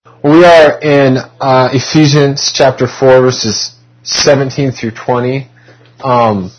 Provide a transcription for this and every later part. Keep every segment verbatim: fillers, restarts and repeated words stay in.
We are in uh, Ephesians chapter four, verses seventeen through twenty. Um,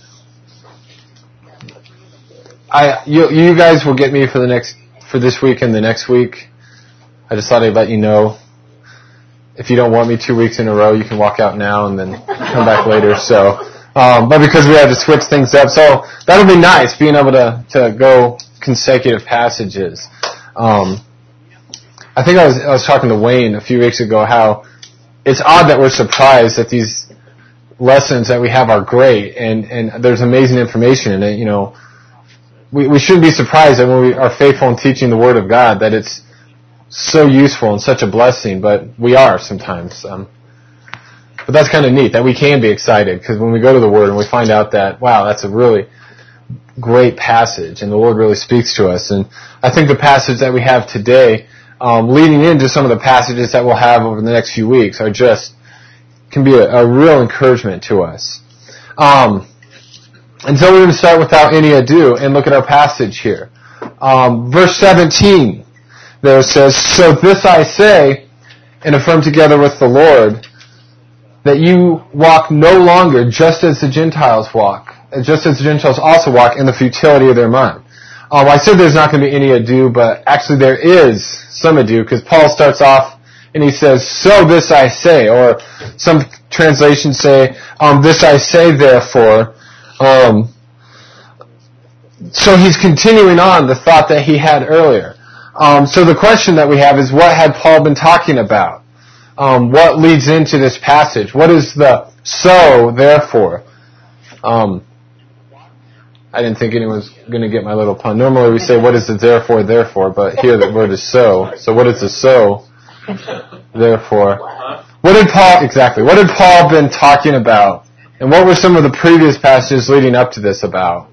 I you, you guys will get me for the next for this week and the next week. I just thought I'd let you know. If you don't want me two weeks in a row, you can walk out now and then come back later. So, um, but because we had to switch things up, so that'll be nice being able to to go consecutive passages. Um, I think I was I was talking to Wayne a few weeks ago how it's odd that we're surprised that these lessons that we have are great and, and there's amazing information in it. You know, we we shouldn't be surprised that when we are faithful in teaching the Word of God that it's so useful and such a blessing, but we are sometimes. Um, but that's kind of neat that we can be excited because when we go to the Word and we find out that, wow, that's a really great passage and the Lord really speaks to us. And I think the passage that we have today, um, leading into some of the passages that we'll have over the next few weeks, are just, can be a, a real encouragement to us. Um, and so we're going to start without any ado and look at our passage here. Um, verse seventeen. There it says, "So this I say, and affirm together with the Lord, that you walk no longer just as the Gentiles walk, just as the Gentiles also walk in the futility of their mind." Um, I said there's not going to be any ado, but actually there is some ado, because Paul starts off and he says, "So this I say," or some translations say, um, "This I say therefore." Um, so he's continuing on the thought that he had earlier. Um, so the question that we have is, what had Paul been talking about? Um, what leads into this passage? What is the "so therefore"? Um, I didn't think anyone was going to get my little pun. Normally we say, what is the therefore, therefore, but here the word is "so." So what is the "so therefore"? What did Paul, exactly, what had Paul been talking about? And what were some of the previous passages leading up to this about?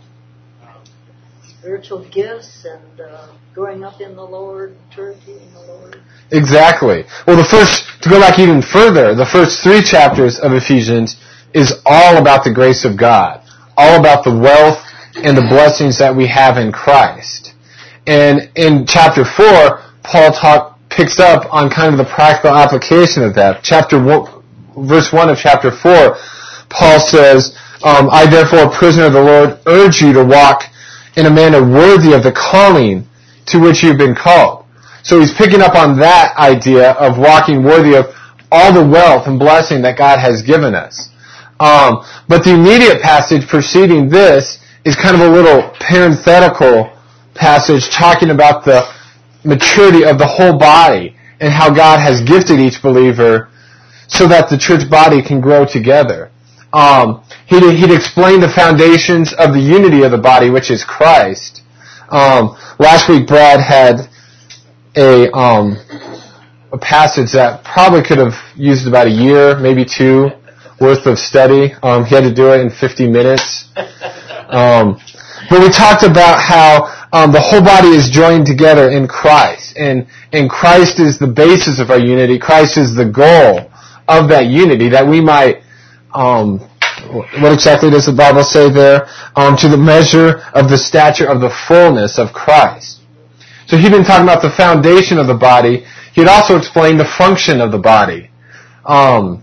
Spiritual gifts and uh, growing up in the Lord, maturity in the Lord. Exactly. Well, the first, to go back even further, the first three chapters of Ephesians is all about the grace of God, all about the wealth and the blessings that we have in Christ. And in chapter four, Paul talk, picks up on kind of the practical application of that. Chapter one, verse one of chapter four, Paul says, um, "I therefore, a prisoner of the Lord, urge you to walk in a manner worthy of the calling to which you've been called." So he's picking up on that idea of walking worthy of all the wealth and blessing that God has given us. Um, but the immediate passage preceding this is kind of a little parenthetical passage talking about the maturity of the whole body and how God has gifted each believer so that the church body can grow together. Um, he'd, he'd explain the foundations of the unity of the body, which is Christ. Um, last week, Brad had a um, a passage that probably could have used about a year, maybe two, worth of study. Um, he had to do it in fifty minutes. Um, but we talked about how um, the whole body is joined together in Christ, and and Christ is the basis of our unity. Christ is the goal of that unity, that we might. Um, what exactly does the Bible say there? Um, to the measure of the stature of the fullness of Christ. So he'd been talking about the foundation of the body. He'd also explained the function of the body. Um,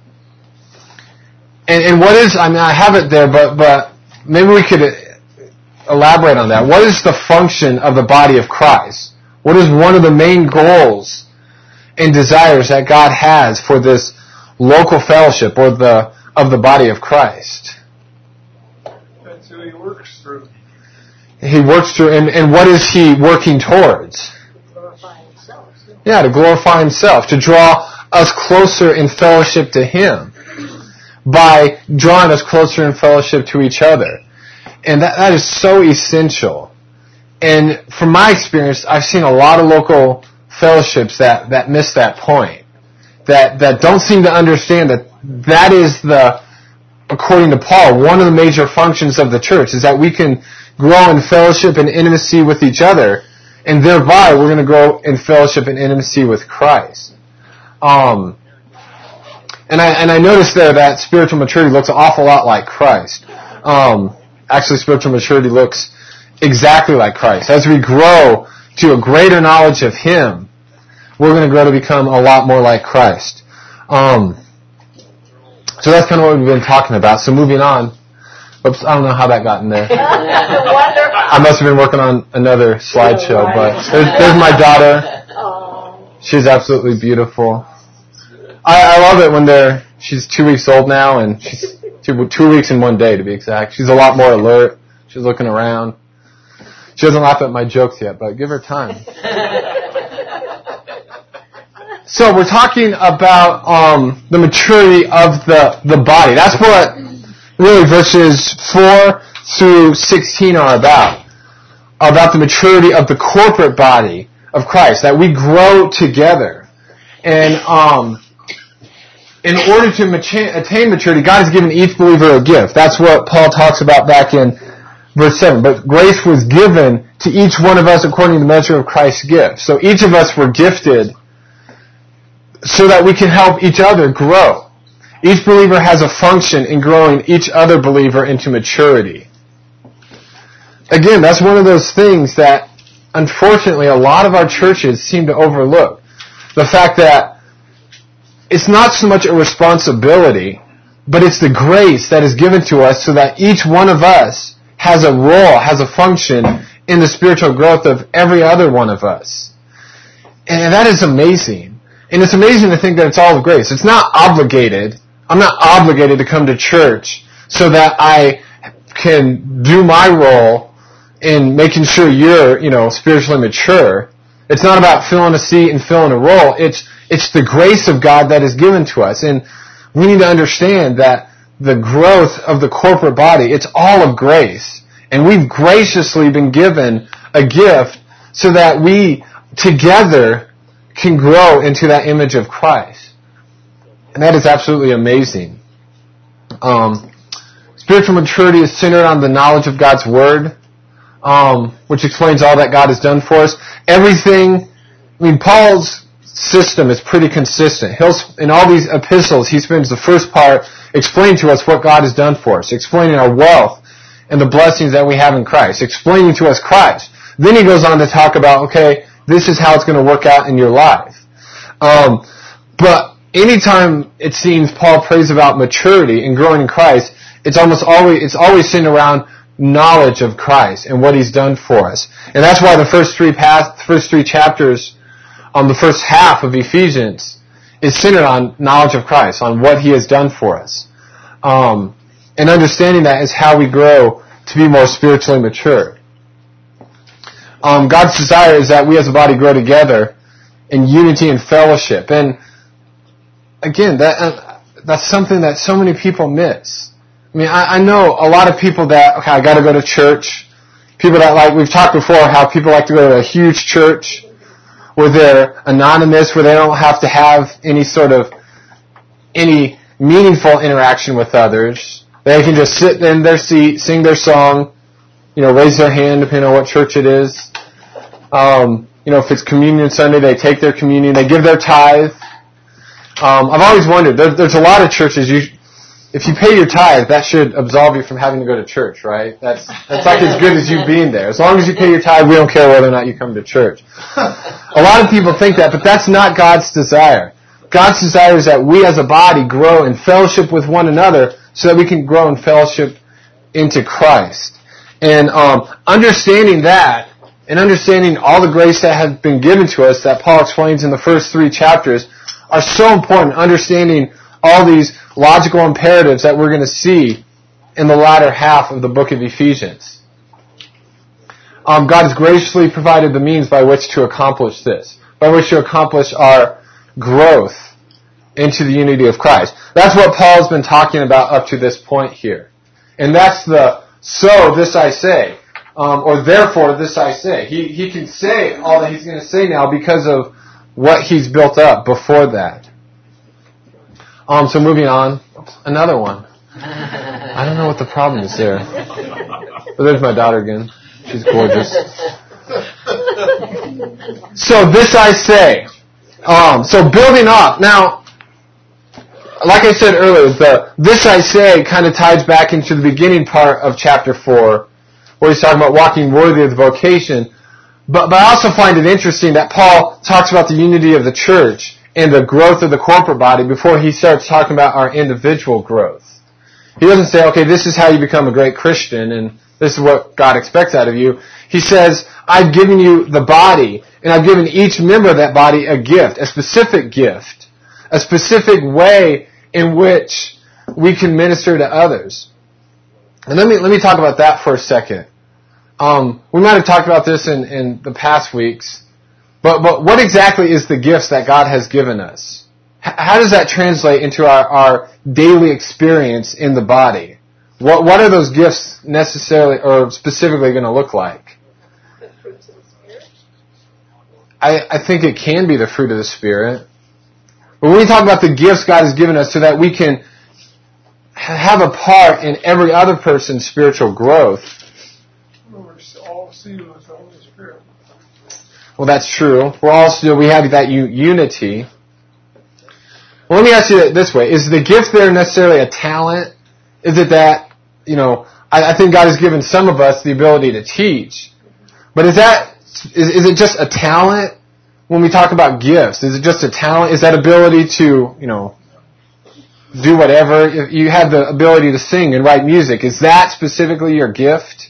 and, and what is, I mean, I have it there, but, but maybe we could elaborate on that. What is the function of the body of Christ? What is one of the main goals and desires that God has for this local fellowship, or the of the body of Christ? That's who he works through. He works through, and, and what is he working towards? Glorify himself. Yeah, to glorify himself, to draw us closer in fellowship to him by drawing us closer in fellowship to each other. And that, that is so essential. And from my experience, I've seen a lot of local fellowships that, that miss that point, that, that don't seem to understand that that is the, according to Paul, one of the major functions of the church, is that we can grow in fellowship and intimacy with each other, and thereby we're going to grow in fellowship and intimacy with Christ. Um, and I and I noticed there that spiritual maturity looks an awful lot like Christ. Um, actually, spiritual maturity looks exactly like Christ. As we grow to a greater knowledge of Him, we're going to grow to become a lot more like Christ. Um, so that's kind of what we've been talking about. So moving on. Oops, I don't know how that got in there. I must have been working on another slideshow, but there's, there's my daughter. She's absolutely beautiful. I, I love it when they're, she's two weeks old now, and she's two, two weeks and one day to be exact. She's a lot more alert. She's looking around. She doesn't laugh at my jokes yet, but give her time. So we're talking about um, the maturity of the, the body. That's what really verses four through sixteen are about. About the maturity of the corporate body of Christ, that we grow together. And um, in order to mature, attain maturity, God has given each believer a gift. That's what Paul talks about back in verse seven. But grace was given to each one of us according to the measure of Christ's gift. So each of us were gifted so that we can help each other grow. Each believer has a function in growing each other believer into maturity. Again, that's one of those things that, unfortunately, a lot of our churches seem to overlook. The fact that it's not so much a responsibility, but it's the grace that is given to us so that each one of us has a role, has a function in the spiritual growth of every other one of us. And that is amazing. And it's amazing to think that it's all of grace. It's not obligated. I'm not obligated to come to church so that I can do my role in making sure you're, you know, spiritually mature. It's not about filling a seat and filling a role. It's, it's the grace of God that is given to us. And we need to understand that the growth of the corporate body, it's all of grace. And we've graciously been given a gift so that we together can grow into that image of Christ. And that is absolutely amazing. Um, spiritual maturity is centered on the knowledge of God's Word, um, which explains all that God has done for us. Everything, I mean, Paul's system is pretty consistent. He'll, in all these epistles, he spends the first part explaining to us what God has done for us, explaining our wealth and the blessings that we have in Christ, explaining to us Christ. Then he goes on to talk about, okay, this is how it's going to work out in your life. Um, but anytime it seems Paul prays about maturity and growing in Christ, it's almost always, it's always centered around knowledge of Christ and what He's done for us. And that's why the first three past, first three chapters on the first half of Ephesians is centered on knowledge of Christ, on what He has done for us. Um, and understanding that is how we grow to be more spiritually mature. Um, God's desire is that we as a body grow together in unity and fellowship. And again, that uh, that's something that so many people miss. I mean, I, I know a lot of people that, okay, I got to go to church. People that like, we've talked before how people like to go to a huge church where they're anonymous, where they don't have to have any sort of, any meaningful interaction with others. They can just sit in their seat, sing their song, you know, raise their hand depending on what church it is. Um, you know, if it's Communion Sunday, they take their communion, they give their tithe. Um, I've always wondered, there, there's a lot of churches, you, if you pay your tithe, that should absolve you from having to go to church, right? That's, that's like as good as you being there. As long as you pay your tithe, we don't care whether or not you come to church. A lot of people think that, but that's not God's desire. God's desire is that we as a body grow in fellowship with one another so that we can grow in fellowship into Christ. And um, understanding that, and understanding all the grace that has been given to us that Paul explains in the first three chapters are so important, understanding all these logical imperatives that we're going to see in the latter half of the book of Ephesians. Um, God has graciously provided the means by which to accomplish this, by which to accomplish our growth into the unity of Christ. That's what Paul's been talking about up to this point here. And that's the, so this I say, um, or therefore this I say. He, he can say all that he's going to say now because of what he's built up before that. Um, so moving on, another one. I don't know what the problem is there. But there's my daughter again. She's gorgeous. So this I say. Um, so building up. Now, like I said earlier, the this I say kind of ties back into the beginning part of chapter four, where he's talking about walking worthy of the vocation. But, but I also find it interesting that Paul talks about the unity of the church and the growth of the corporate body before he starts talking about our individual growth. He doesn't say, okay, this is how you become a great Christian and this is what God expects out of you. He says, I've given you the body, and I've given each member of that body a gift, a specific gift, a specific way in which we can minister to others. And let me let me talk about that for a second. Um, we might have talked about this in, in the past weeks, but but what exactly is the gifts that God has given us? H- how does that translate into our, our daily experience in the body? What what are those gifts necessarily or specifically going to look like? The fruits of the Spirit. I, I think it can be the fruit of the Spirit. But when we talk about the gifts God has given us so that we can have a part in every other person's spiritual growth. We're all sealed with the Holy Spirit. Well, that's true. We're all still, we have that u- unity. Well, let me ask you it this way. Is the gift there necessarily a talent? Is it that, you know, I, I think God has given some of us the ability to teach. But is that, is, is it just a talent when we talk about gifts? Is it just a talent? Is that ability to, you know, do whatever? If you have the ability to sing and write music, is that specifically your gift?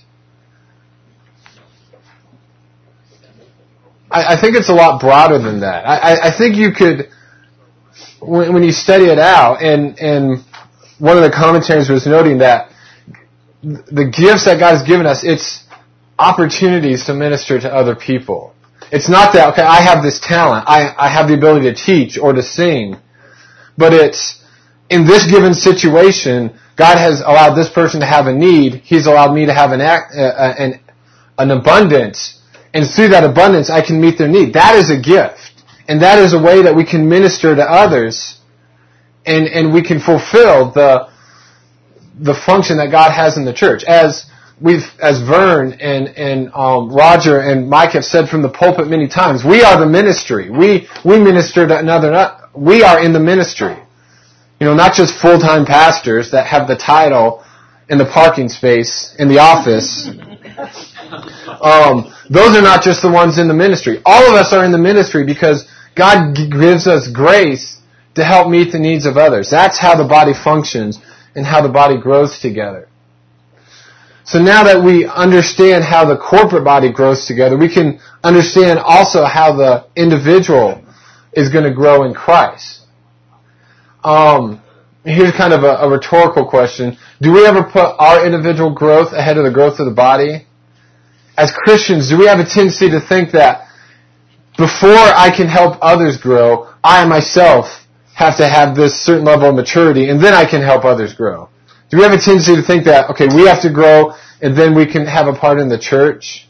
I, I think it's a lot broader than that. I, I, I think you could, when, when you study it out, and, and one of the commentaries was noting that the gifts that God has given us, it's opportunities to minister to other people. It's not that, okay, I have this talent, I, I have the ability to teach or to sing, but it's, in this given situation, God has allowed this person to have a need. He's allowed me to have an act, uh, an, an abundance. And through that abundance, I can meet their need. That is a gift. And that is a way that we can minister to others. And, and we can fulfill the, the function that God has in the church. As we've, as Vern and, and, um, Roger and Mike have said from the pulpit many times, we are the ministry. We, we minister to another, we are in the ministry. You know, not just full-time pastors that have the title in the parking space in the office. Um, those are not just the ones in the ministry. All of us are in the ministry because God g- gives us grace to help meet the needs of others. That's how the body functions and how the body grows together. So now that we understand how the corporate body grows together, we can understand also how the individual is going to grow in Christ. Um, here's kind of a, a rhetorical question. Do we ever put our individual growth ahead of the growth of the body? As Christians, do we have a tendency to think that before I can help others grow, I myself have to have this certain level of maturity and then I can help others grow? Do we have a tendency to think that, okay, we have to grow and then we can have a part in the church?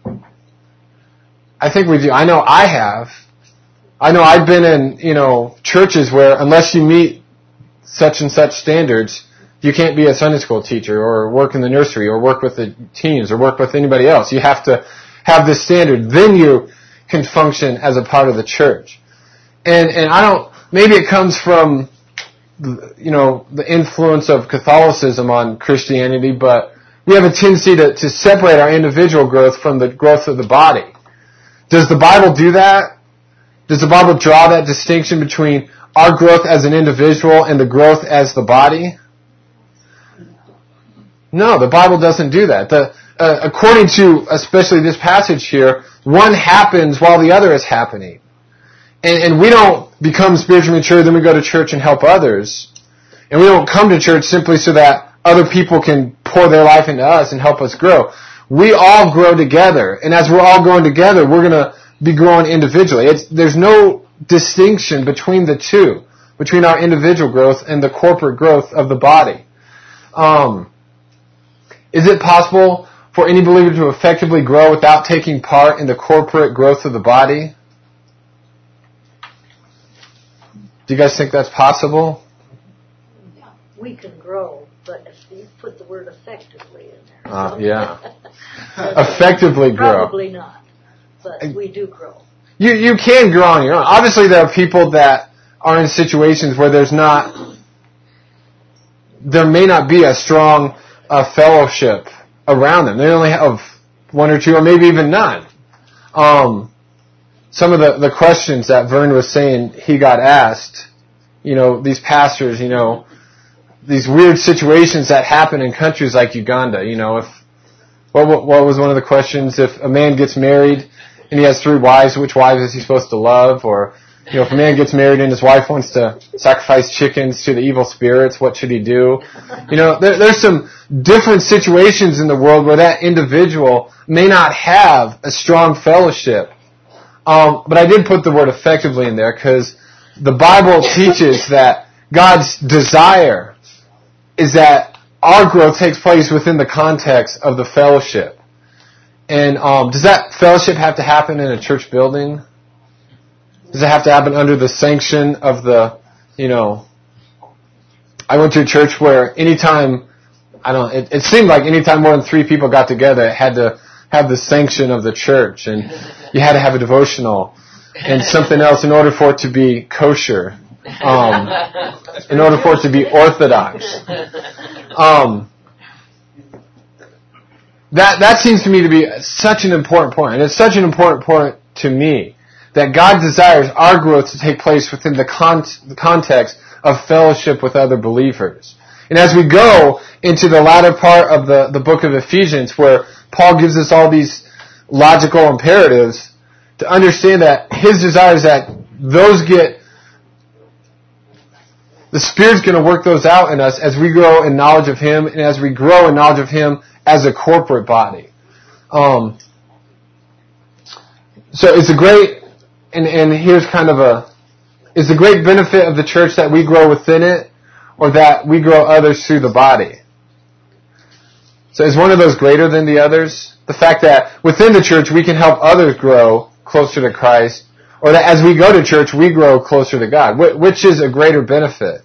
I think we do. I know I have. I know I've been in, you know, churches where unless you meet such and such standards, you can't be a Sunday school teacher or work in the nursery or work with the teens or work with anybody else. You have to have this standard. Then you can function as a part of the church. And, and I don't, maybe it comes from, you know, the influence of Catholicism on Christianity, but we have a tendency to, to separate our individual growth from the growth of the body. Does the Bible do that? Does the Bible draw that distinction between our growth as an individual and the growth as the body? No, the Bible doesn't do that. The, uh, according to especially this passage here, one happens while the other is happening. And, and we don't become spiritually mature, then we go to church and help others. And we don't come to church simply so that other people can pour their life into us and help us grow. We all grow together. And as we're all growing together, we're going to be growing individually. It's, there's no distinction between the two, between our individual growth and the corporate growth of the body. Um, is it possible for any believer to effectively grow without taking part in the corporate growth of the body? Do you guys think that's possible? We can grow, but if you put the word effectively in there. Uh, yeah. Effectively grow. Probably not, but we do grow. You you can grow on your own. Obviously, there are people that are in situations where there's not, there may not be a strong uh, fellowship around them. They only have one or two, or maybe even none. um, some of the, the questions that Vern was saying he got asked, you know, these pastors, you know, these weird situations that happen in countries like Uganda, you know, if, what, what was one of the questions? If a man gets married and he has three wives, which wives is he supposed to love? Or, you know, if a man gets married and his wife wants to sacrifice chickens to the evil spirits, what should he do? You know, there, there's some different situations in the world where that individual may not have a strong fellowship. Um, but I did put the word effectively in there because the Bible teaches that God's desire is that our growth takes place within the context of the fellowship. And um, does that fellowship have to happen in a church building? Does it have to happen under the sanction of the, you know, I went to a church where anytime, I don't it, it seemed like anytime more than three people got together, it had to have the sanction of the church. And you had to have a devotional and something else in order for it to be kosher. Um, in order for it to be orthodox. Um, that, that seems to me to be such an important point. And it's such an important point to me that God desires our growth to take place within the, con- the context of fellowship with other believers. And as we go into the latter part of the, the book of Ephesians, where Paul gives us all these logical imperatives, to understand that his desire is that those get, the Spirit's going to work those out in us as we grow in knowledge of Him and as we grow in knowledge of Him as a corporate body. Um, so it's a great, and, and here's kind of a, is the great benefit of the church that we grow within it or that we grow others through the body? So is one of those greater than the others? The fact that within the church we can help others grow closer to Christ, or that as we go to church we grow closer to God? Wh- which is a greater benefit?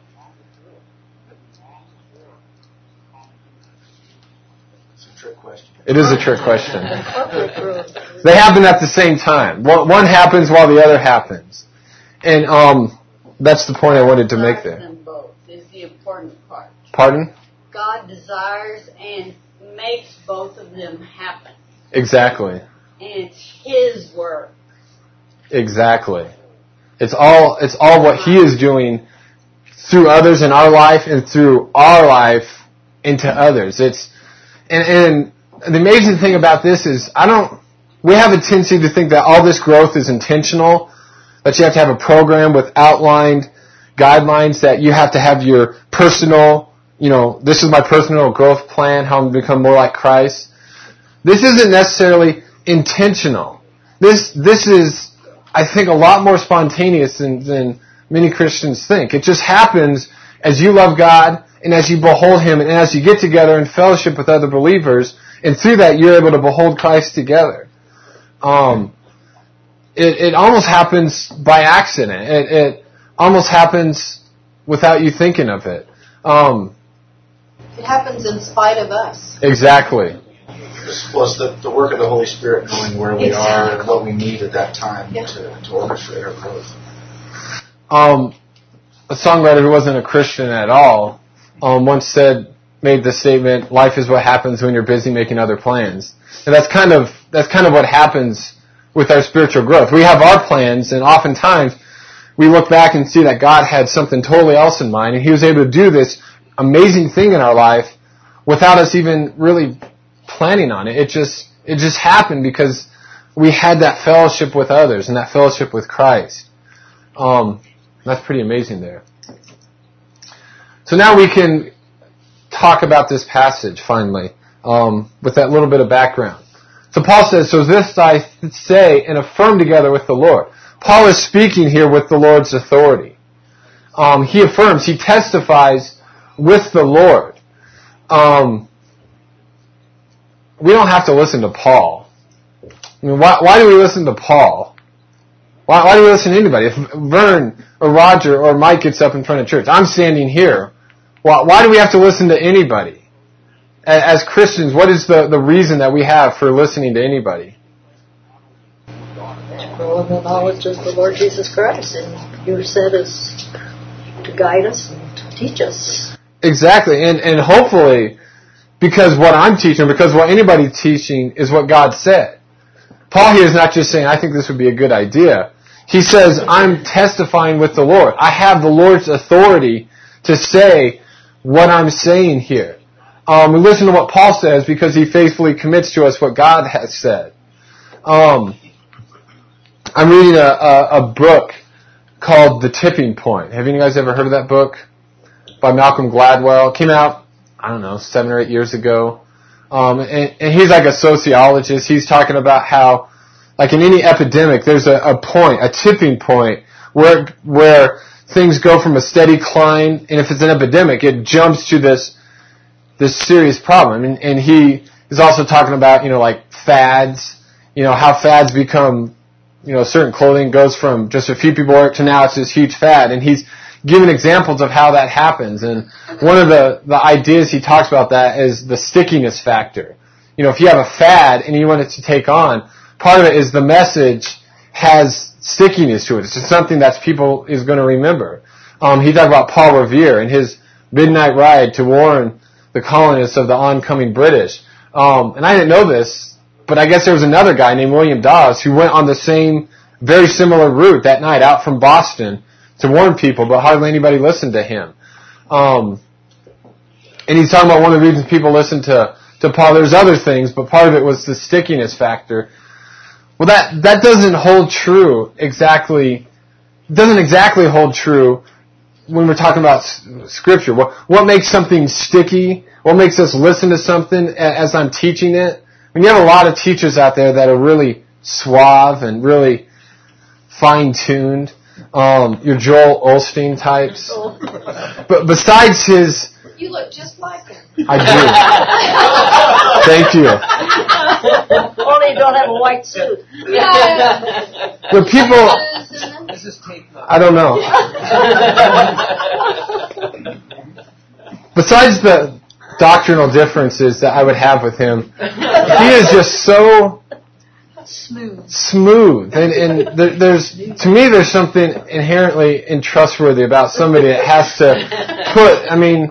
It's a trick question. It is a trick question. They happen at the same time. One, one happens while the other happens. And um, that's the point I wanted to make there. Them both is the important part. Pardon? God desires and makes both of them happen. Exactly. And it's His work. Exactly. It's all it's all what He is doing through others in our life and through our life into others. It's and, and the amazing thing about this is I don't we have a tendency to think that all this growth is intentional, that you have to have a program with outlined guidelines, that you have to have your personal, you know, this is my personal growth plan, how I'm going to become more like Christ. This isn't necessarily intentional. This this is, I think, a lot more spontaneous than, than many Christians think. It just happens as you love God and as you behold Him and as you get together in fellowship with other believers, and through that you're able to behold Christ together. Um, it, it almost happens by accident. It, it almost happens without you thinking of it. Um, it happens in spite of us. Exactly. Plus the, the work of the Holy Spirit knowing where we Exactly. are and what we need at that time Yeah. to, to orchestrate our growth. Um, a songwriter who wasn't a Christian at all um, once said, made the statement, "Life is what happens when you're busy making other plans." And that's kind of that's kind of what happens with our spiritual growth. We have our plans, and oftentimes we look back and see that God had something totally else in mind, and He was able to do this amazing thing in our life without us even really planning on it. It just it just happened because we had that fellowship with others and that fellowship with Christ. Um, that's pretty amazing there. So now we can talk about this passage finally, um, with that little bit of background. So Paul says, "So this I say and affirm together with the Lord." Paul is speaking here with the Lord's authority. Um, he affirms, he testifies with the Lord. Um, we don't have to listen to Paul. I mean, why, why do we listen to Paul? Why, why do we listen to anybody? If Vern or Roger or Mike gets up in front of church, I'm standing here. Why, why do we have to listen to anybody? As Christians, what is the, the reason that we have for listening to anybody? To grow in the knowledge of the Lord Jesus Christ, and you said us to guide us and to teach us. Exactly, and and hopefully, because what I'm teaching, because what anybody's teaching is what God said. Paul here is not just saying, I think this would be a good idea. He says, I'm testifying with the Lord. I have the Lord's authority to say what I'm saying here. Um, we listen to what Paul says because he faithfully commits to us what God has said. Um, I'm reading a, a, a book called The Tipping Point. Have you guys ever heard of that book? By Malcolm Gladwell. It came out, I don't know, seven or eight years ago. Um, and, and he's like a sociologist. He's talking about how, like in any epidemic, there's a, a point, a tipping point, where where things go from a steady climb, and if it's an epidemic, it jumps to this this serious problem. And, and he is also talking about, you know, like fads, you know, how fads become, you know, certain clothing goes from just a few people wear it to now it's this huge fad. And he's giving examples of how that happens. And one of the, the ideas he talks about that is the stickiness factor. You know, if you have a fad and you want it to take on, part of it is the message has stickiness to it. It's just something that people is going to remember. Um, he talked about Paul Revere and his midnight ride to warn the colonists of the oncoming British. Um, and I didn't know this, but I guess there was another guy named William Dawes who went on the same, very similar route that night out from Boston to warn people, but hardly anybody listened to him. Um, and he's talking about one of the reasons people listened to, to Paul. There's other things, but part of it was the stickiness factor. Well, that, that doesn't hold true exactly, doesn't exactly hold true when we're talking about Scripture. What, what makes something sticky? What makes us listen to something as I'm teaching it? When you have a lot of teachers out there that are really suave and really fine-tuned, um, your Joel Osteen types. But besides his... You look just like him. I do. Thank you. Only you don't have a white suit. Yeah. The people... This is tape. I don't know. Besides the doctrinal differences that I would have with him, he is just so Smooth. smooth. And, and there, there's, to me, there's something inherently untrustworthy about somebody that has to put, I mean,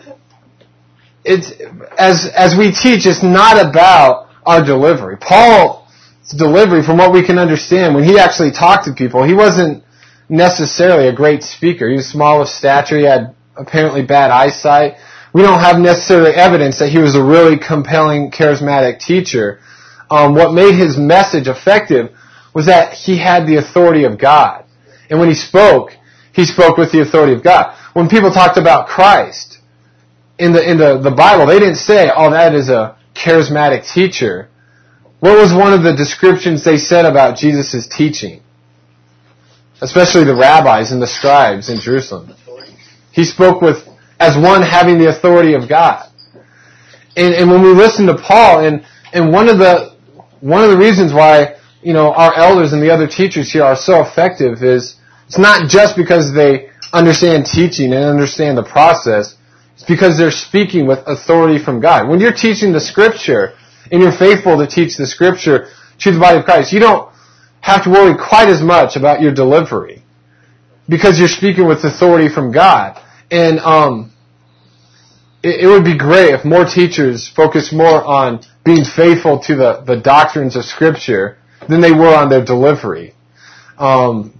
it's, as, as we teach, it's not about our delivery. Paul's delivery, from what we can understand, when he actually talked to people, he wasn't necessarily a great speaker. He was small of stature. He had apparently bad eyesight. We don't have necessarily evidence that he was a really compelling, charismatic teacher. Um, what made his message effective was that he had the authority of God. And when he spoke, he spoke with the authority of God. When people talked about Christ in the in the, the Bible, they didn't say, oh, that is a charismatic teacher. What was one of the descriptions they said about Jesus' teaching? Especially the rabbis and the scribes in Jerusalem. He spoke with as one having the authority of God. And, and when we listen to Paul, and, and one of the one of the reasons why, you know, our elders and the other teachers here are so effective is it's not just because they understand teaching and understand the process. It's because they're speaking with authority from God. When you're teaching the Scripture and you're faithful to teach the Scripture to the body of Christ, you don't have to worry quite as much about your delivery because you're speaking with authority from God. And um, it, it would be great if more teachers focused more on being faithful to the, the doctrines of Scripture than they were on their delivery. Um,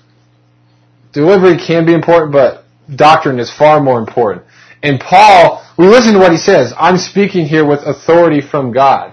delivery can be important, but doctrine is far more important. And Paul, we listen to what he says. I'm speaking here with authority from God.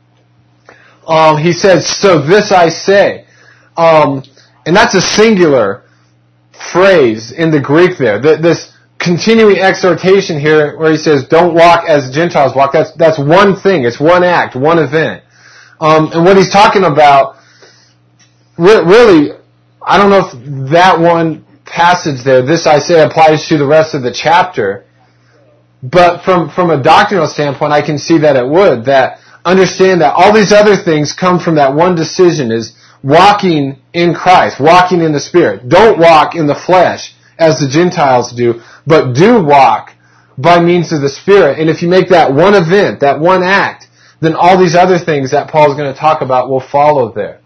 Um, he says, so this I say. Um, and that's a singular phrase in the Greek there. The, this continuing exhortation here where he says, don't walk as Gentiles walk. That's, that's one thing. It's one act, one event. Um, and what he's talking about, re- really, I don't know if that one passage there, this I say, applies to the rest of the chapter. But from, from a doctrinal standpoint, I can see that it would. That understand that all these other things come from that one decision, is walking in Christ, walking in the Spirit. Don't walk in the flesh as the Gentiles do, but do walk by means of the Spirit. And if you make that one event, that one act, then all these other things that Paul's going to talk about will follow there.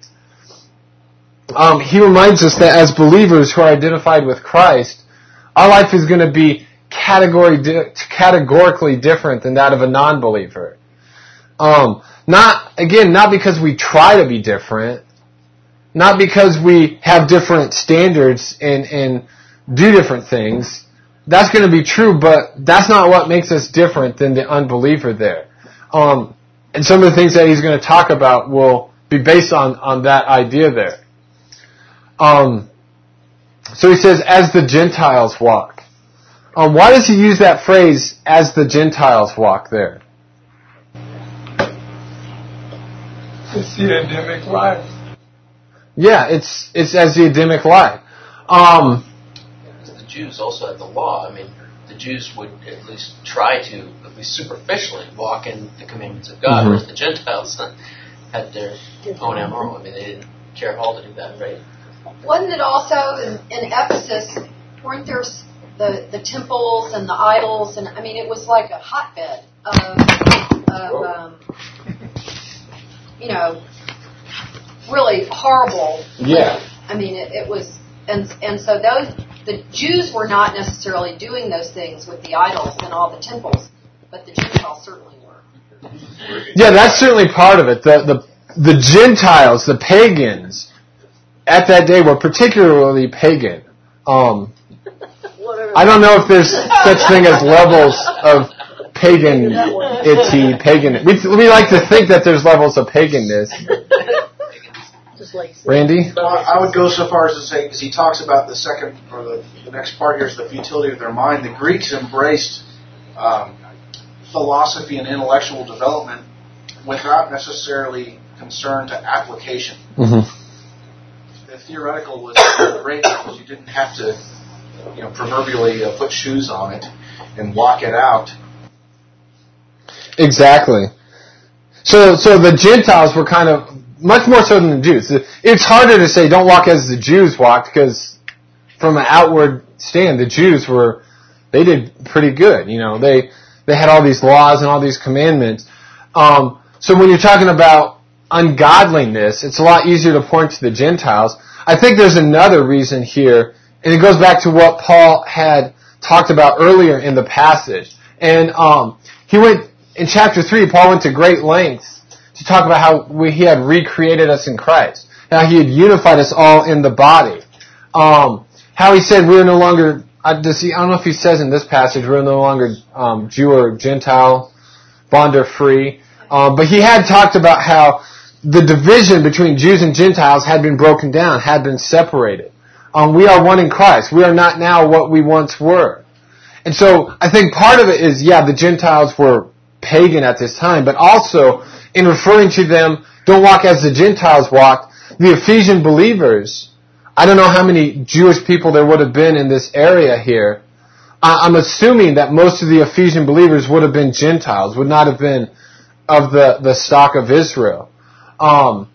Um, he reminds us that as believers who are identified with Christ, our life is going to be category di- categorically different than that of a non-believer. Um, Not, again, not because we try to be different, not because we have different standards and, and do different things. That's going to be true, but that's not what makes us different than the unbeliever there. Um, and some of the things that he's going to talk about will be based on, on that idea there. Um, so he says, as the Gentiles walk. Um, why does he use that phrase, as the Gentiles walk there? It's the Adamic life. Yeah, it's it's as the Adamic life. Um, the Jews also had the law. I mean, the Jews would at least try to, at least superficially, walk in the commandments of God, mm-hmm. whereas the Gentiles had their own M R O. I mean, they didn't care at all to do that, right? Wasn't it also in, in Ephesus, weren't there the, the temples and the idols? And I mean, it was like a hotbed of, of um, you know, really horrible. Yeah. I mean, it, it was, and and so those, the Jews were not necessarily doing those things with the idols and all the temples, but the Gentiles certainly were. Yeah, that's certainly part of it. The the the Gentiles, the pagans, at that day were particularly pagan. Um, I don't know if there's such thing as levels of pagan-ity, pagan. We, we like to think that there's levels of paganness. Randy? Well, I would go so far as to say, because he talks about the second, or the, the next part here is the futility of their mind. The Greeks embraced um, philosophy and intellectual development without necessarily concern to application. Mm-hmm. The theoretical was great because you didn't have to, you know, proverbially uh, put shoes on it and walk it out. Exactly. So, so the Gentiles were kind of much more so than the Jews. It's harder to say don't walk as the Jews walked because from an outward stand, the Jews were, they did pretty good. You know, they, they had all these laws and all these commandments. Um, so when you're talking about ungodliness, it's a lot easier to point to the Gentiles. I think there's another reason here, and it goes back to what Paul had talked about earlier in the passage. And um, he went, in chapter three, Paul went to great lengths to talk about how we, he had recreated us in Christ, how he had unified us all in the body. Um, how he said we are no longer, I, does he, I don't know if he says in this passage, we're no longer um, Jew or Gentile, bond or free. Um, but he had talked about how the division between Jews and Gentiles had been broken down, had been separated. Um, we are one in Christ. We are not now what we once were. And so I think part of it is, yeah, the Gentiles were pagan at this time, but also in referring to them, don't walk as the Gentiles walked, the Ephesian believers, I don't know how many Jewish people there would have been in this area here. I'm assuming that most of the Ephesian believers would have been Gentiles, would not have been of the, the stock of Israel. Um,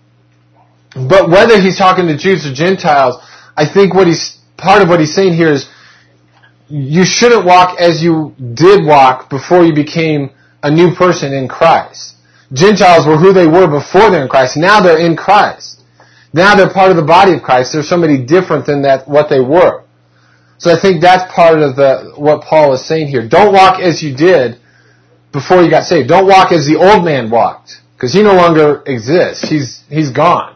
but whether he's talking to Jews or Gentiles, I think what he's, part of what he's saying here is you shouldn't walk as you did walk before you became a new person in Christ. Gentiles were who they were before they're in Christ. Now they're in Christ. Now they're part of the body of Christ. They're somebody different than that what they were. So I think that's part of the what Paul is saying here. Don't walk as you did before you got saved. Don't walk as the old man walked, because he no longer exists. He's he's gone.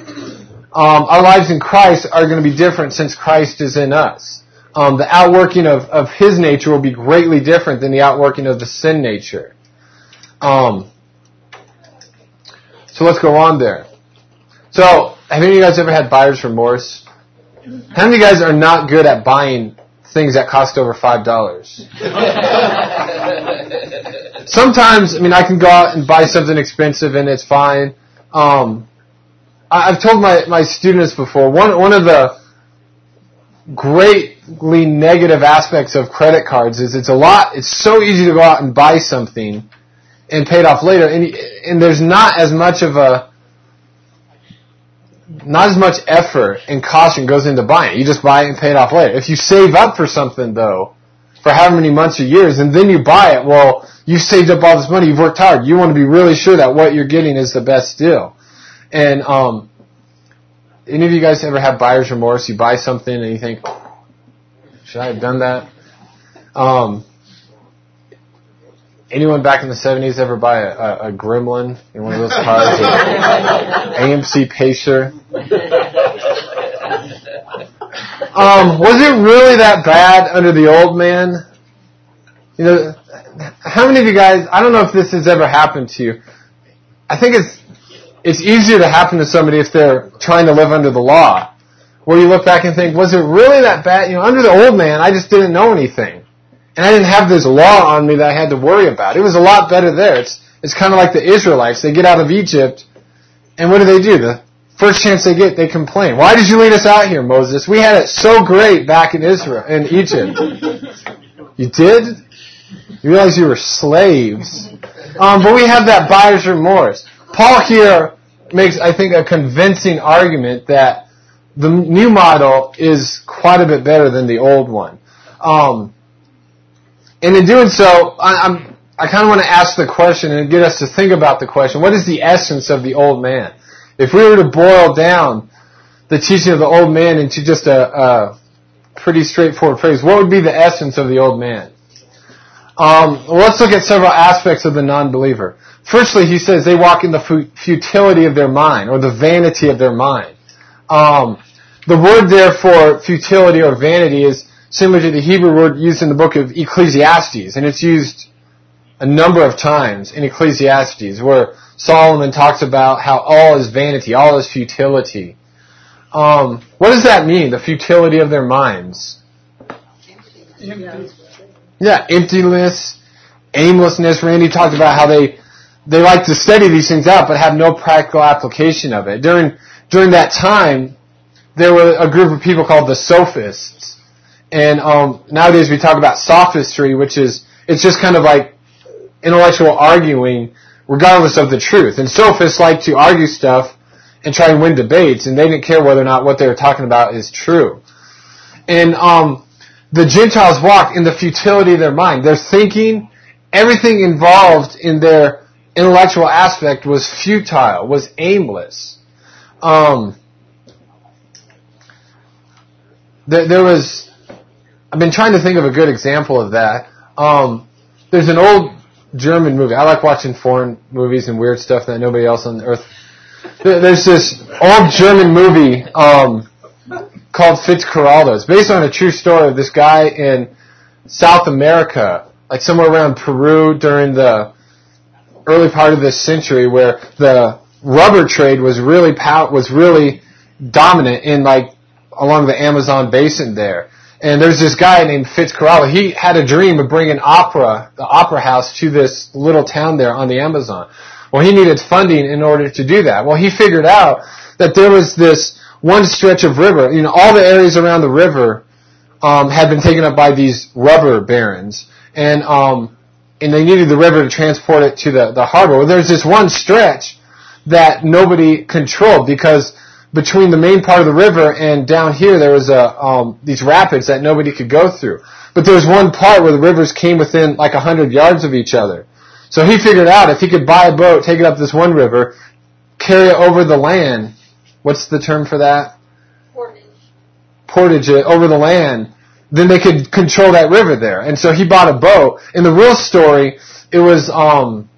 Um, our lives in Christ are going to be different since Christ is in us. Um, the outworking of, of his nature will be greatly different than the outworking of the sin nature. Um, so let's go on there. So, have any of you guys ever had buyer's remorse? How many of you guys are not good at buying things that cost over five dollars? Sometimes, I mean, I can go out and buy something expensive and it's fine. Um, I've told my, my students before, one, one of the greatly negative aspects of credit cards is it's a lot, it's so easy to go out and buy something and pay it off later, and, and there's not as much of a, not as much effort and caution goes into buying it. You just buy it and pay it off later. If you save up for something, though, for however many months or years, and then you buy it, well, you've saved up all this money, you've worked hard. You want to be really sure that what you're getting is the best deal. And um, any of you guys ever have buyer's remorse? You buy something and you think, should I have done that? Um, anyone back in the seventies ever buy a, a, a Gremlin in one of those cars? A M C Pacer? Um, was it really that bad under the old man? You know, how many of you guys, I don't know if this has ever happened to you. I think it's it's easier to happen to somebody if they're trying to live under the law, where you look back and think, was it really that bad? You know, under the old man, I just didn't know anything. And I didn't have this law on me that I had to worry about. It was a lot better there. It's it's kind of like the Israelites. They get out of Egypt, and what do they do? The first chance they get, they complain. Why did you lead us out here, Moses? We had it so great back in Israel, in Egypt. You did? You realize you were slaves. Um, but we have that buyer's remorse. Paul here makes, I think, a convincing argument that the new model is quite a bit better than the old one. Um, and in doing so, I, I'm, I kind of want to ask the question and get us to think about the question, what is the essence of the old man? If we were to boil down the teaching of the old man into just a, a pretty straightforward phrase, what would be the essence of the old man? Um, well, let's look at several aspects of the non-believer. Firstly, he says they walk in the fu- futility of their mind, or the vanity of their mind. Um, the word there for futility or vanity is similar to the Hebrew word used in the book of Ecclesiastes, and it's used a number of times in Ecclesiastes, where Solomon talks about how all is vanity, all is futility. Um, what does that mean, the futility of their minds? Empty. Yeah, emptiness, aimlessness. Randy talked about how they they like to study these things out but have no practical application of it. During during that time, there were a group of people called the sophists. And um, nowadays we talk about sophistry, which is, it's just kind of like intellectual arguing regardless of the truth. And sophists like to argue stuff and try and win debates, and they didn't care whether or not what they were talking about is true. And um, the Gentiles walked in the futility of their mind. Their thinking, everything involved in their intellectual aspect was futile, was aimless. Um, there, there was, I've been trying to think of a good example of that. Um, there's an old German movie. I like watching foreign movies and weird stuff that nobody else on earth. There's this old German movie um, called Fitzcarraldo. It's based on a true story of this guy in South America, like somewhere around Peru during the early part of this century, where the rubber trade was really pow- was really dominant in like along the Amazon basin there. And there's this guy named Fitzcarraldo. He had a dream of bringing opera, the opera house, to this little town there on the Amazon. Well, he needed funding in order to do that. Well, he figured out that there was this one stretch of river. You know, all the areas around the river um, had been taken up by these rubber barons, and um, and they needed the river to transport it to the the harbor. Well, there's this one stretch that nobody controlled, because between the main part of the river and down here there was a um, these rapids that nobody could go through. But there was one part where the rivers came within like a hundred yards of each other. So he figured out if he could buy a boat, take it up this one river, carry it over the land. What's the term for that? Portage. Portage it over the land. Then they could control that river there. And so he bought a boat. In the real story, it was um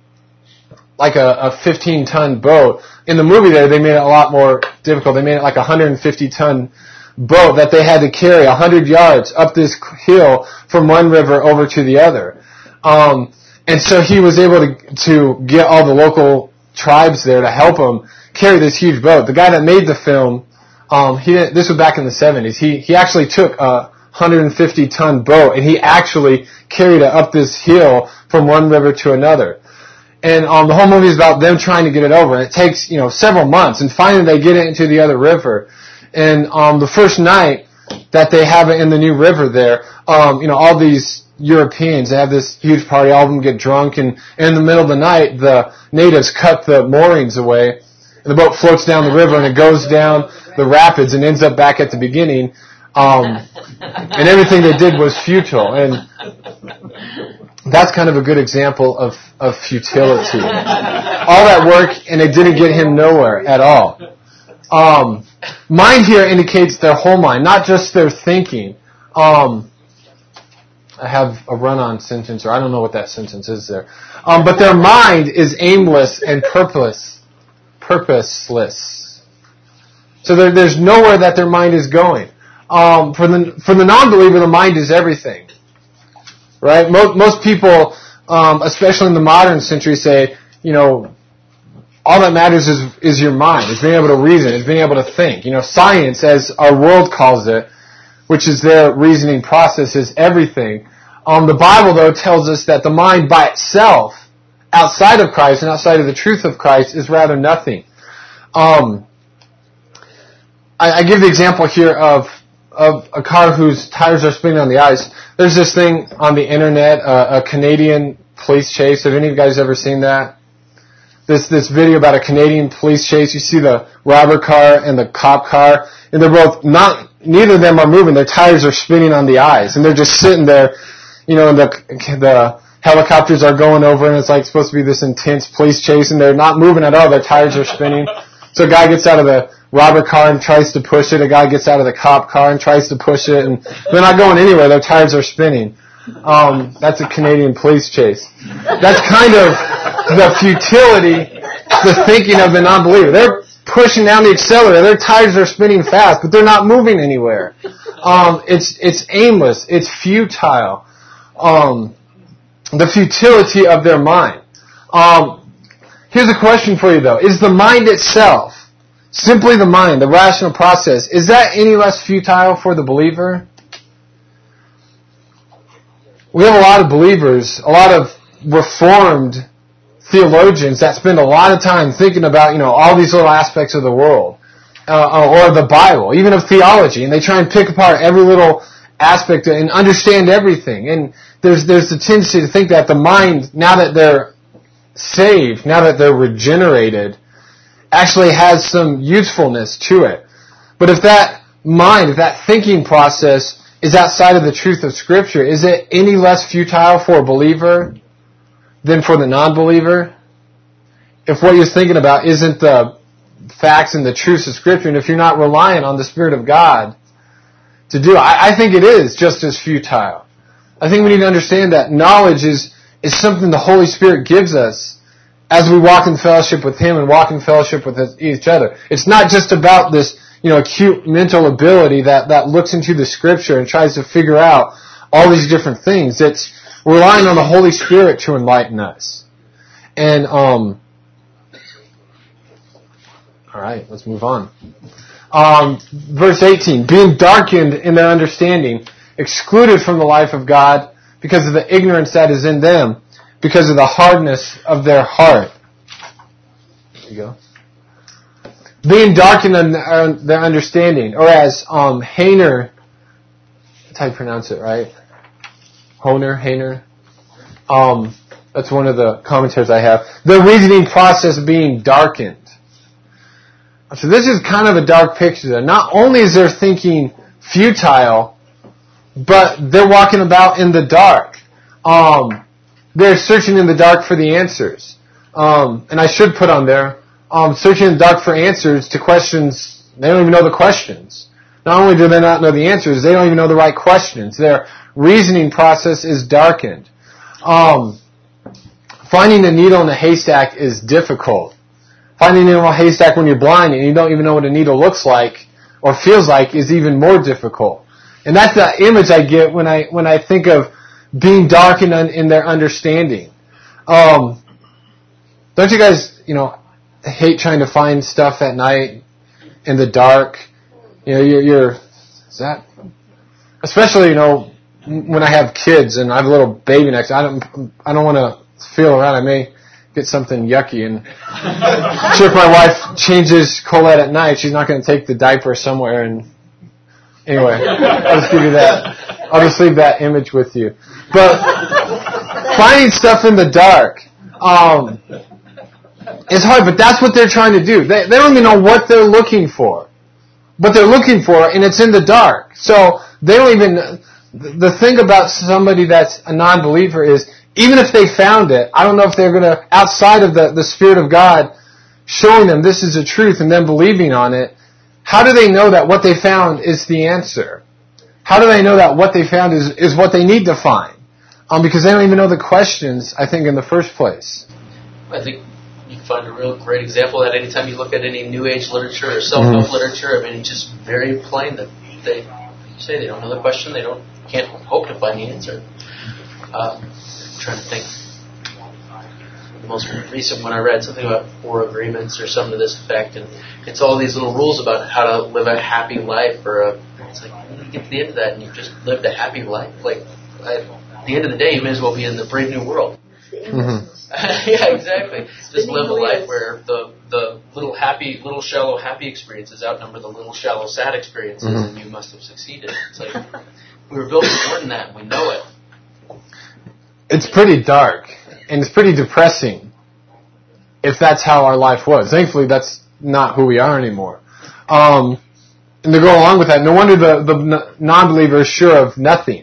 like a, a fifteen ton boat. In the movie there, they made it a lot more difficult. They made it like a one hundred fifty ton boat that they had to carry one hundred yards up this hill from one river over to the other. Um, and so he was able to, to get all the local tribes there to help him carry this huge boat. The guy that made the film, um, he this was back in the seventies. He he actually took a one hundred fifty ton boat and he actually carried it up this hill from one river to another. And um, the whole movie is about them trying to get it over. And it takes, you know, several months. And finally they get it into the other river. And um, the first night that they have it in the new river there, um, you know, all these Europeans, they have this huge party. All of them get drunk. And, and in the middle of the night, the natives cut the moorings away. And the boat floats down the river and it goes down the rapids and ends up back at the beginning. Um, and everything they did was futile. And that's kind of a good example of, of futility. All that work, and it didn't get him nowhere at all. Um, mind here indicates their whole mind, not just their thinking. Um, I have a run-on sentence, or I don't know what that sentence is there. Um, but their mind is aimless and purposeless. Purposeless. So there, there's nowhere that their mind is going. Um, for the for the non-believer, the mind is everything. Right? Most, most people, um, especially in the modern century, say, you know, all that matters is is your mind. It's being able to reason. It's being able to think. You know, science, as our world calls it, which is their reasoning process, is everything. Um, the Bible, though, tells us that the mind by itself, outside of Christ and outside of the truth of Christ, is rather nothing. Um, I, I give the example here of of a car whose tires are spinning on the ice. There's this thing on the internet, uh, a Canadian police chase. Have any of you guys ever seen that? This this video about a Canadian police chase. You see the robber car and the cop car, and they're both not. Neither of them are moving. Their tires are spinning on the ice, and they're just sitting there. You know, and the the helicopters are going over, and it's like supposed to be this intense police chase, and they're not moving at all. Their tires are spinning. So a guy gets out of the robber car and tries to push it. A guy gets out of the cop car and tries to push it, and they're not going anywhere. Their tires are spinning. Um, that's a Canadian police chase. That's kind of the futility, the thinking of the non-believer. They're pushing down the accelerator. Their tires are spinning fast, but they're not moving anywhere. Um, it's it's aimless. It's futile. Um, the futility of their mind. Um, here's a question for you, though. Is the mind itself, simply the mind, the rational process, is that any less futile for the believer? We have a lot of believers, a lot of reformed theologians that spend a lot of time thinking about, you know, all these little aspects of the world, uh, or the Bible, even of theology, and they try and pick apart every little aspect and understand everything. And there's there's the tendency to think that the mind, now that they're saved, now that they're regenerated, actually has some usefulness to it. But if that mind, if that thinking process is outside of the truth of Scripture, is it any less futile for a believer than for the non-believer? If what you're thinking about isn't the facts and the truths of Scripture, and if you're not relying on the Spirit of God to do it, I, I think it is just as futile. I think we need to understand that knowledge is, is something the Holy Spirit gives us as we walk in fellowship with Him and walk in fellowship with each other. It's not just about this, you know, acute mental ability that, that looks into the Scripture and tries to figure out all these different things. It's relying on the Holy Spirit to enlighten us. And, um, all right, let's move on. Um, verse eighteen, being darkened in their understanding, excluded from the life of God because of the ignorance that is in them, because of the hardness of their heart. There you go. Being darkened in their understanding, or as um, Hainer, that's how you pronounce it, right? Honer, Hainer. Um, that's one of the commentaries I have. The reasoning process being darkened. So this is kind of a dark picture. Not only is their thinking futile, but they're walking about in the dark. Um, they're searching in the dark for the answers. Um, and I should put on there, um, searching in the dark for answers to questions. They don't even know the questions. Not only do they not know the answers, they don't even know the right questions. Their reasoning process is darkened. Um, finding a needle in a haystack is difficult. Finding a needle in a haystack when you're blind and you don't even know what a needle looks like or feels like is even more difficult. And that's the image I get when I when I think of being darkened in their understanding. Um, don't you guys, you know, hate trying to find stuff at night in the dark? You know, you're, you're is that, especially, you know, when I have kids and I have a little baby next, I don't I don't want to feel around. I may get something yucky, and sure, if my wife changes Colette at night, she's not going to take the diaper somewhere. And anyway, I'll just give you that. I'll just leave that image with you. But finding stuff in the dark um, is hard. But that's what they're trying to do. They, they don't even know what they're looking for, but they're looking for, and it's in the dark. So they don't even. The thing about somebody that's a non-believer is, even if they found it, I don't know if they're going to, outside of the, the Spirit of God showing them this is the truth and them believing on it, how do they know that what they found is the answer? how do they know that what they found is, is what they need to find? Um, because they don't even know the questions, I think, in the first place. I think you can find a real great example of that anytime you look at any New Age literature or self-help mm-hmm. literature. I mean, it's just very plain that they say they don't know the question, they don't can't hope to find the answer. Uh, I'm trying to think. The most recent one I read, something about four agreements or something to this effect, and it's all these little rules about how to live a happy life. Or a, it's like you get to the end of that and you've just lived a happy life. Like I, at the end of the day, you may as well be in the brave new world. Mm-hmm. Yeah, exactly. Just live a life where the the little happy, little shallow happy experiences outnumber the little shallow sad experiences, mm-hmm. and you must have succeeded. It's like we were built for more than that. We know it. It's pretty dark, and it's pretty depressing if that's how our life was. Thankfully, that's not who we are anymore. Um, and to go along with that, no wonder the, the non-believer is sure of nothing.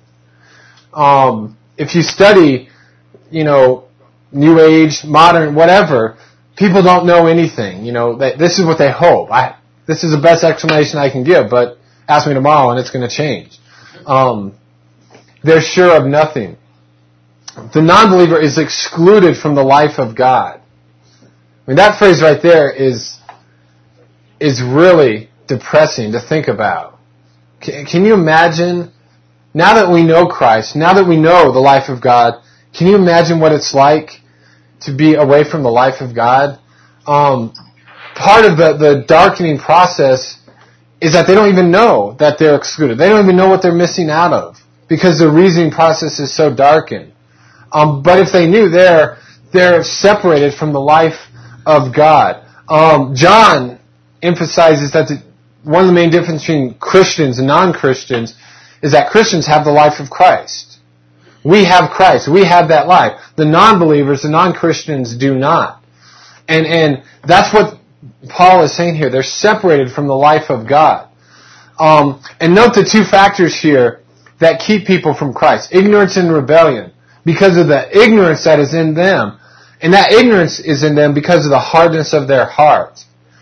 Um, if you study, you know, New Age, modern, whatever, people don't know anything. You know, they, this is what they hope. I, this is the best explanation I can give, but ask me tomorrow and it's going to change. Um, they're sure of nothing. The non-believer is excluded from the life of God. I mean, that phrase right there is is really depressing to think about. Can, can you imagine, now that we know Christ, now that we know the life of God, can you imagine what it's like to be away from the life of God? Um, part of the, the darkening process is that they don't even know that they're excluded. They don't even know what they're missing out of because the reasoning process is so darkened. Um, but if they knew, they're they're separated from the life of God. Um, John emphasizes that the, one of the main differences between Christians and non-Christians is that Christians have the life of Christ. We have Christ. We have that life. The non-believers, the non-Christians do not. And and that's what Paul is saying here. They're separated from the life of God. Um, and note the two factors here that keep people from Christ. Ignorance and rebellion. Because of the ignorance that is in them. And that ignorance is in them because of the hardness of their heart.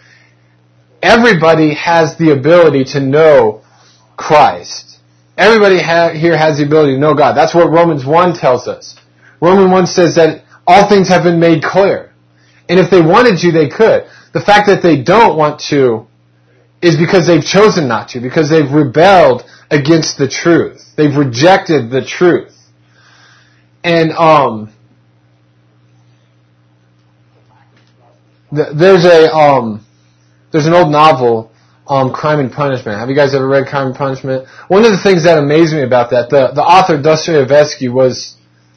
Everybody has the ability to know Christ. Everybody ha- here has the ability to know God. That's what Romans one tells us. Romans one says that all things have been made clear. And if they wanted to, they could. The fact that they don't want to is because they've chosen not to, because they've rebelled against the truth. They've rejected the truth. And um, th- there's a um, there's an old novel, um, Crime and Punishment. Have you guys ever read Crime and Punishment? One of the things that amazed me about that, the the author Dostoevsky was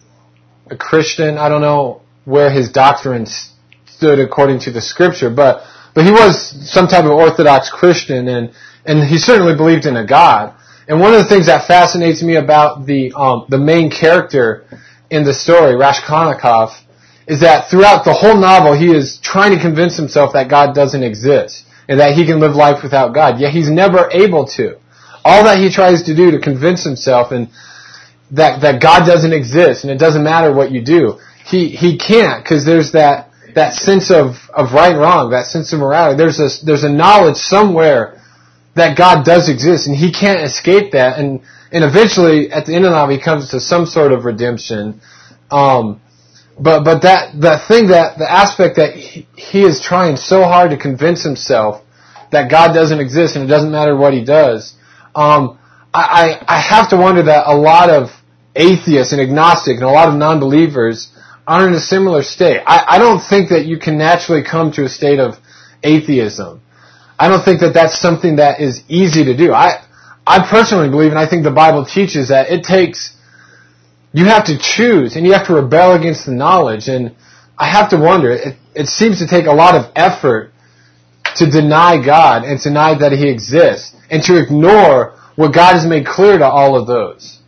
a Christian. I don't know where his doctrine stood according to the scripture, but but he was some type of Orthodox Christian, and and he certainly believed in a God. And one of the things that fascinates me about the um, the main character in the story, Raskolnikov, is that throughout the whole novel he is trying to convince himself that God doesn't exist and that he can live life without God. Yet he's never able to. All that he tries to do to convince himself and that that God doesn't exist and it doesn't matter what you do, he he can't, because there's that that sense of of right and wrong, that sense of morality. There's a there's a knowledge somewhere that God does exist, and he can't escape that. And and eventually, at the end of the novel, he comes to some sort of redemption. Um, but but that the thing that the aspect that he, he is trying so hard to convince himself that God doesn't exist and it doesn't matter what he does. Um, I, I I have to wonder that a lot of atheists and agnostic and a lot of non-believers are in a similar state. I, I don't think that you can naturally come to a state of atheism. I don't think that that's something that is easy to do. I I personally believe, and I think the Bible teaches, that it takes, you have to choose, and you have to rebel against the knowledge. And I have to wonder, it, it seems to take a lot of effort to deny God and to deny that he exists, and to ignore what God has made clear to all of those.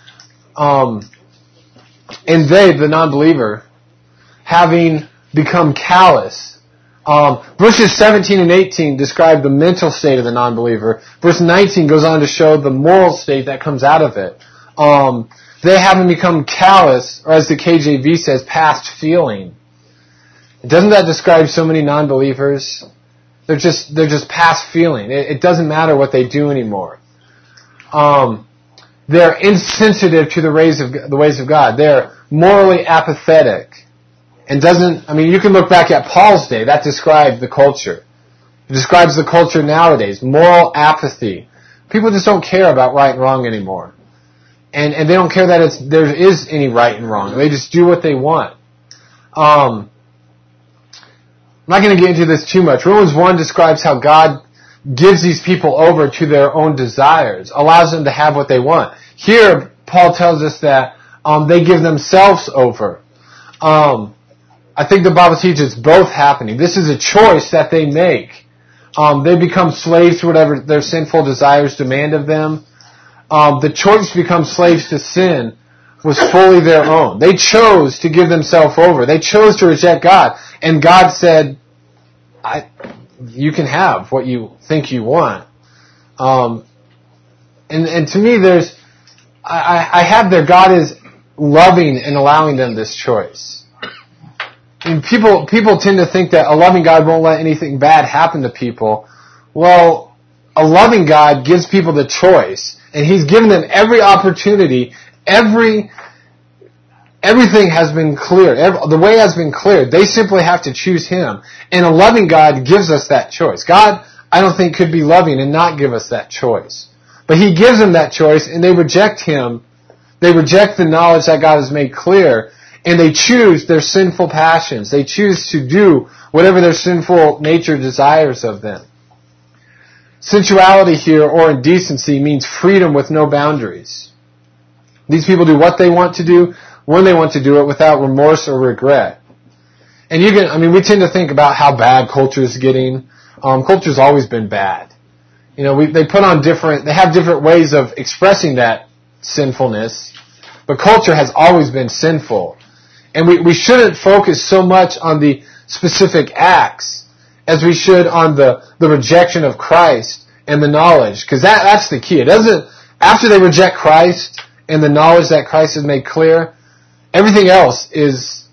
Um, and they, the non-believer, having become callous. Um, verses seventeen and eighteen describe the mental state of the non-believer. Verse nineteen goes on to show the moral state that comes out of it. Um, they haven't become callous, or as the K J V says, past feeling. Doesn't that describe so many non-believers? They're just they're just past feeling. It, it doesn't matter what they do anymore. Um, they're insensitive to the ways of the ways of God. They're morally apathetic, and doesn't. I mean, you can look back at Paul's day. That described the culture. It describes the culture nowadays. Moral apathy. People just don't care about right and wrong anymore, and and they don't care that it's there is any right and wrong. They just do what they want. Um, I'm not going to get into this too much. Romans one describes how God gives these people over to their own desires, allows them to have what they want. Here, Paul tells us that um, they give themselves over. Um, I think the Bible teaches both happening. This is a choice that they make. Um, they become slaves to whatever their sinful desires demand of them. Um, the choice to become slaves to sin was fully their own. They chose to give themselves over. They chose to reject God. And God said, I, you can have what you think you want. Um, and, and to me, there's, I, I have there, God is loving and allowing them this choice. And people, people tend to think that a loving God won't let anything bad happen to people. Well, a loving God gives people the choice, and He's given them every opportunity, every, everything has been cleared. Every, the way has been cleared. They simply have to choose Him. And a loving God gives us that choice. God, I don't think, could be loving and not give us that choice. But He gives them that choice, and they reject Him. They reject the knowledge that God has made clear, and they choose their sinful passions. They choose to do whatever their sinful nature desires of them. Sensuality here, or indecency, means freedom with no boundaries. These people do what they want to do, when they want to do it, without remorse or regret. And you can, I mean, we tend to think about how bad culture is getting. Um, culture's always been bad. You know, we, they put on different, they have different ways of expressing that sinfulness, but culture has always been sinful. And we, we shouldn't focus so much on the specific acts as we should on the, the rejection of Christ and the knowledge. Because that, that's the key. It doesn't, after they reject Christ and the knowledge that Christ has made clear, everything else is,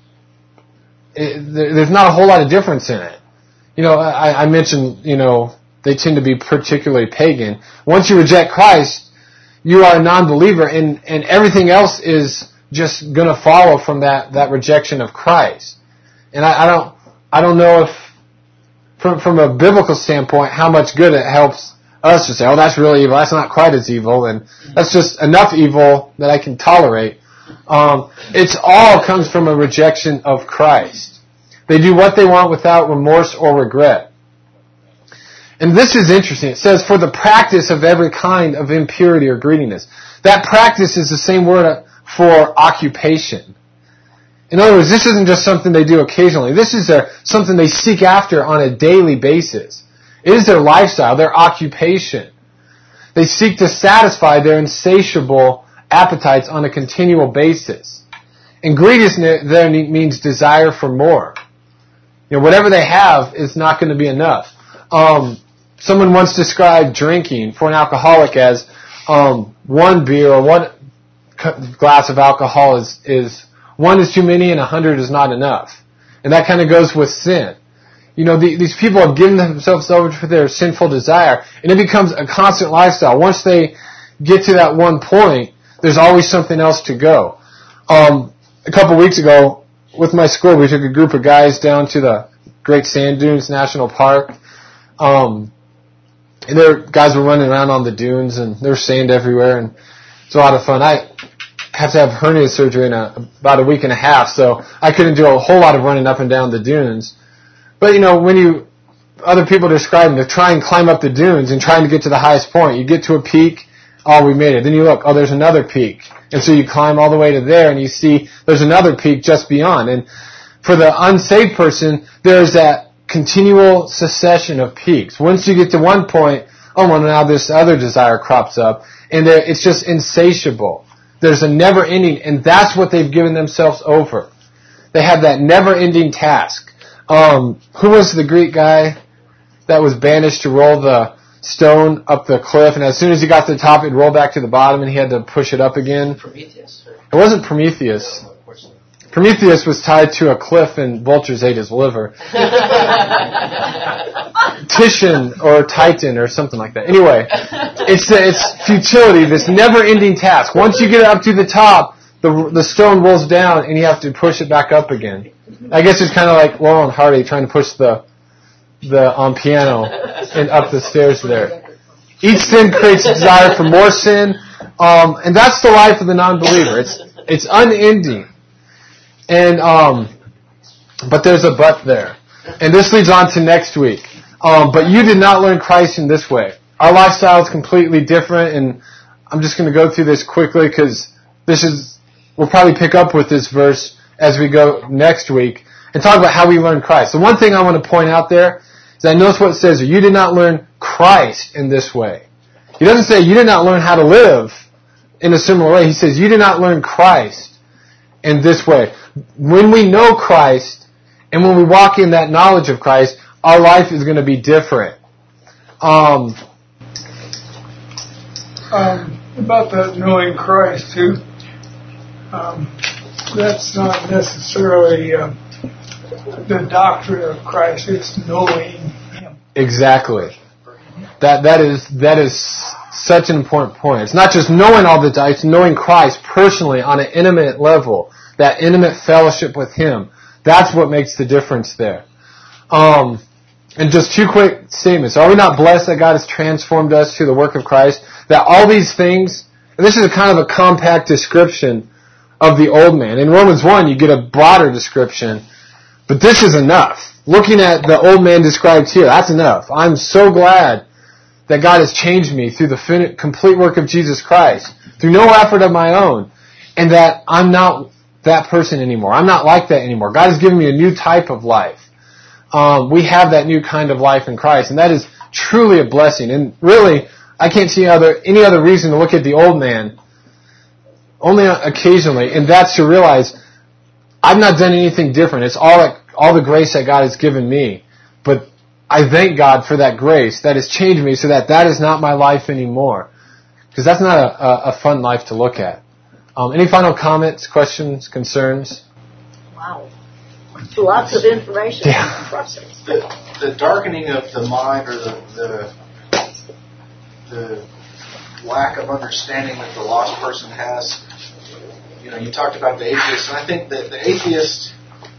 it, there's not a whole lot of difference in it. You know, I, I mentioned, you know, they tend to be particularly pagan. Once you reject Christ, you are a non-believer, and, and everything else is just going to follow from that, that rejection of Christ. And I, I don't, I don't know if, from, from a biblical standpoint, how much good it helps us to say, oh, that's really evil. That's not quite as evil, and that's just enough evil that I can tolerate. Um, it's all comes from a rejection of Christ. They do what they want without remorse or regret. And this is interesting. It says, for the practice of every kind of impurity or greediness. That practice is the same word for occupation. In other words, this isn't just something they do occasionally. This is their, something they seek after on a daily basis. It is their lifestyle, their occupation. They seek to satisfy their insatiable appetites on a continual basis. And greediness there means desire for more. You know, whatever they have is not going to be enough. Um, someone once described drinking for an alcoholic as um, one beer or one glass of alcohol is, is one is too many and a hundred is not enough. And that kind of goes with sin. You know, the, these people have given themselves over to their sinful desire, and it becomes a constant lifestyle. Once they get to that one point, there's always something else to go. Um, a couple weeks ago, with my school, we took a group of guys down to the Great Sand Dunes National Park. Um, and their guys were running around on the dunes, and there was sand everywhere, and it's a lot of fun. I have to have hernia surgery in a, about a week and a half, so I couldn't do a whole lot of running up and down the dunes. But, you know, when you, other people describe them, to try and climb up the dunes and trying to get to the highest point, you get to a peak, oh, we made it. Then you look, oh, there's another peak. And so you climb all the way to there, and you see there's another peak just beyond. And for the unsaved person, there's that continual succession of peaks. Once you get to one point, oh, well, now this other desire crops up, and it's just insatiable. There's a never-ending, and that's what they've given themselves over. They have that never-ending task. Um, who was the Greek guy that was banished to roll the stone up the cliff, and as soon as he got to the top, it'd roll back to the bottom, and he had to push it up again? Prometheus? Or? It wasn't Prometheus. No, of course not. Prometheus was tied to a cliff and vultures ate his liver. Titian or Titan or something like that. Anyway, it's it's futility, this never-ending task. Once you get up to the top, the the stone rolls down and you have to push it back up again. I guess it's kind of like Laurel and Hardy trying to push the the um, piano and up the stairs there. Each sin creates a desire for more sin, um, and that's the life of the non-believer. It's it's unending. And, um, but there's a but there. And this leads on to next week. Um, but you did not learn Christ in this way. Our lifestyle is completely different, and I'm just going to go through this quickly because this is, we'll probably pick up with this verse as we go next week and talk about how we learn Christ. The one thing I want to point out there is I notice what it says, you did not learn Christ in this way. He doesn't say you did not learn how to live in a similar way. He says you did not learn Christ in this way. When we know Christ and when we walk in that knowledge of Christ, our life is going to be different. Um, um, about the knowing Christ too. Um, that's not necessarily uh, the doctrine of Christ. It's knowing Him. Exactly. That that is that is such an important point. It's not just knowing all the it's knowing Christ personally on an intimate level. That intimate fellowship with Him. That's what makes the difference there. Um, and just two quick statements. Are we not blessed that God has transformed us through the work of Christ? That all these things, and this is a kind of a compact description of the old man. In Romans one, you get a broader description, but this is enough. Looking at the old man described here, that's enough. I'm so glad that God has changed me through the fin- complete work of Jesus Christ, through no effort of my own, and that I'm not that person anymore. I'm not like that anymore. God has given me a new type of life. Um, we have that new kind of life in Christ, and that is truly a blessing. And really, I can't see other, any other reason to look at the old man, only occasionally, and that's to realize I've not done anything different. It's all that, all the grace that God has given me. But I thank God for that grace that has changed me so that that is not my life anymore. Because that's not a, a, a fun life to look at. Um, any final comments, questions, concerns? Wow. Lots of information Yeah. to process. The, the darkening of the mind or the, the the lack of understanding that the lost person has. You know, you talked about the atheist, and I think that the atheist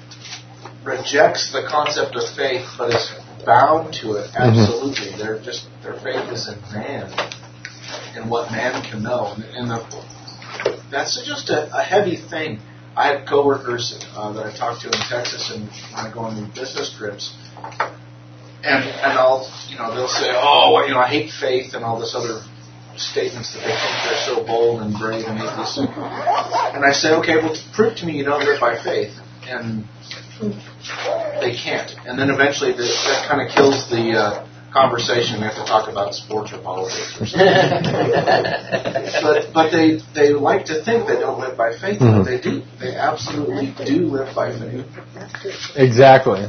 rejects the concept of faith, but is bound to it. Absolutely, mm-hmm. They're just their faith is in man and what man can know, and the, that's just a, a heavy thing. I have coworkers uh, that I talk to in Texas, and when I go on these business trips, and and I'll you know they'll say, oh, well, you know, I hate faith and all this other statements that they think they're so bold and brave and atheistic. And I say, okay, well, prove to me you don't live by faith, and they can't. And then eventually the, that kind of kills the uh, conversation. We have to talk about sports or politics or something. but but they they like to think they don't live by faith, mm-hmm. but they do. They absolutely do live by faith. Exactly.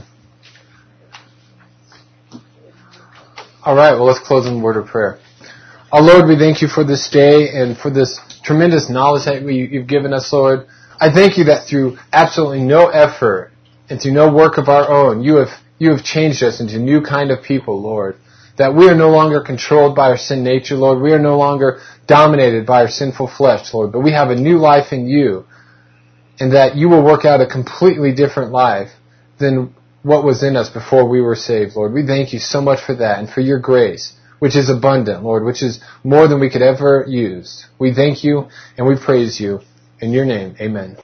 All right, well, let's close in a word of prayer. Our Lord, we thank you for this day and for this tremendous knowledge that we, you've given us, Lord. I thank you that through absolutely no effort and through no work of our own, you have you have changed us into a new kind of people, Lord. That we are no longer controlled by our sin nature, Lord. We are no longer dominated by our sinful flesh, Lord. But we have a new life in you, and that you will work out a completely different life than what was in us before we were saved, Lord. We thank you so much for that and for your grace, which is abundant, Lord, which is more than we could ever use. We thank you and we praise you. In your name, amen.